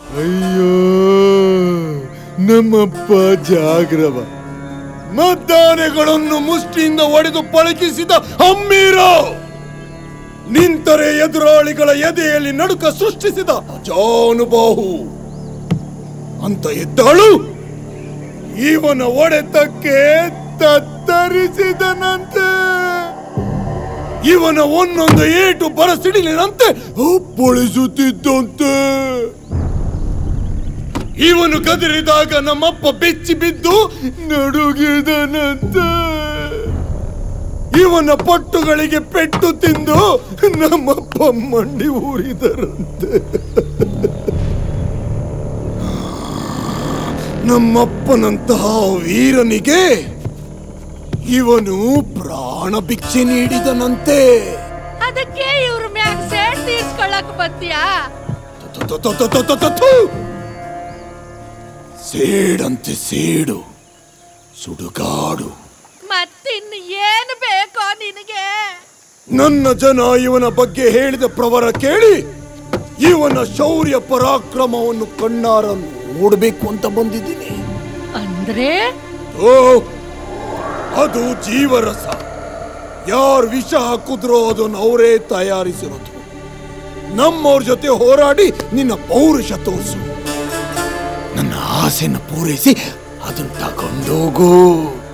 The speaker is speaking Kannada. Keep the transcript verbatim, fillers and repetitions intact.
ಅಯ್ಯೋ ನಮ್ಮಪ್ಪ ಜಾಗ್ರವ, ಮದ್ದಾನೆಗಳನ್ನು ಮುಷ್ಟಿಯಿಂದ ಒಡೆದು ಪಳಗಿಸಿದ ಅಮ್ಮೀರೋ, ನಿಂತರೆ ಎದುರಾಳಿಗಳ ಎದೆಯಲ್ಲಿ ನಡುಕ ಸೃಷ್ಟಿಸಿದ ಅಜಾನುಬಾಹು ಅಂತ ಇದ್ದಳು ಇವನ ಒಡೆತಕ್ಕೆ ತತ್ತರಿಸಿದನಂತೆ. ಇವನ ಒಂದೊಂದು ಏಟು ಬರಸಿಡಿಲಿನಂತೆ ಅಪ್ಪಳಿಸುತ್ತಿದ್ದಂತೆ. ಇವನು ಕದರಿದಾಗ ನಮ್ಮಪ್ಪ ಬೆಚ್ಚಿ ಬಿದ್ದು ನಡುಗಿದನಂತೆ. ಇವನ ಪಟ್ಟುಗಳಿಗೆ ಪೆಟ್ಟು ತಿಂದು ನಮ್ಮಪ್ಪ ಮಂಡಿ ಊರಿದರಂತೆ. ನಮ್ಮಪ್ಪನಂತಹ ವೀರನಿಗೆ ಇವನು ಪ್ರಾಣ ಭಿಕ್ಷೆ ನೀಡಿದನಂತೆ. ಅದಕ್ಕೆ ಇವ್ರ ಮ್ಯಾಗ ಸೇಡ್ ತೀರ್ಸ್ಕೊಳ್ಳಕ್ ಬತ್ತೀಯಾ? ಸೇಡಂತೆ ಸೇಡು, ಸುಡುಗಾಡು. ಮತ್ತಿನ್ನು ಏನು ಬೇಕೋ ನಿನಗೆ? ನನ್ನ ಜನ ಇವನ ಬಗ್ಗೆ ಹೇಳಿದ ಪ್ರವರ ಕೇಳಿ ಇವನ ಶೌರ್ಯ ಪರಾಕ್ರಮವನ್ನು ಕಣ್ಣಾರ ನೋಡಬೇಕು ಅಂತ ಬಂದಿದ್ದೀನಿ. ಅಂದ್ರೆ ಓ, ಅದು ಜೀವರಸ. ಯಾರು ವಿಷ ಹಾಕುದ್ರೋ ಅದನ್ನು ಅವರೇ ತಯಾರಿಸಿರೋದು. ನಮ್ಮವ್ರ ಜೊತೆ ಹೋರಾಡಿ ನಿನ್ನ ಪೌರುಷ ತೋರಿಸು. ನನ್ನ ಆಸೆನ ಪೂರೈಸಿ ಅದನ್ನು ತಗೊಂಡೋಗು.